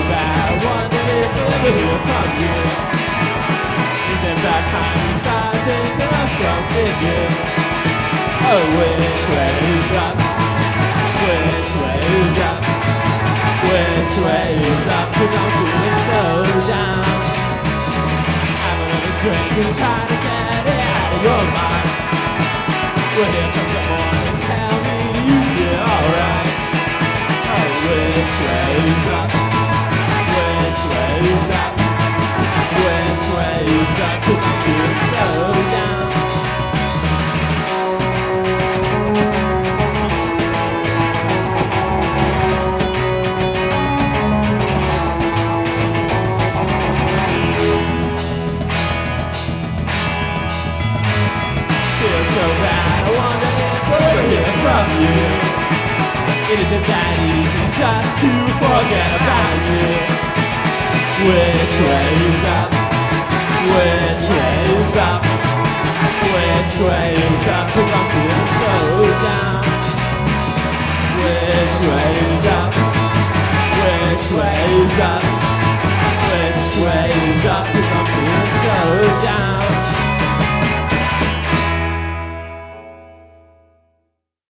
bad, I wonder if I'll ever hear from you. Is it that time you start thinking of something new? Oh, which way is up? Which way is up? Which way is up? 'Cause I'm feeling so down. I'm another drink and trying to get it out of your mind. Well, here comes the morning, tell me you feel alright. Oh, which way is up? Which way is up? Which way is up? 'Cause I'm feeling so down. Feel so bad, I wonder if I'll ever hear from you. It isn't that easy just to forget about you. Which way is up? Which way is up? Which way is up? 'Cause I'm feeling so down. Which way is up? Which way is up? Which way is up?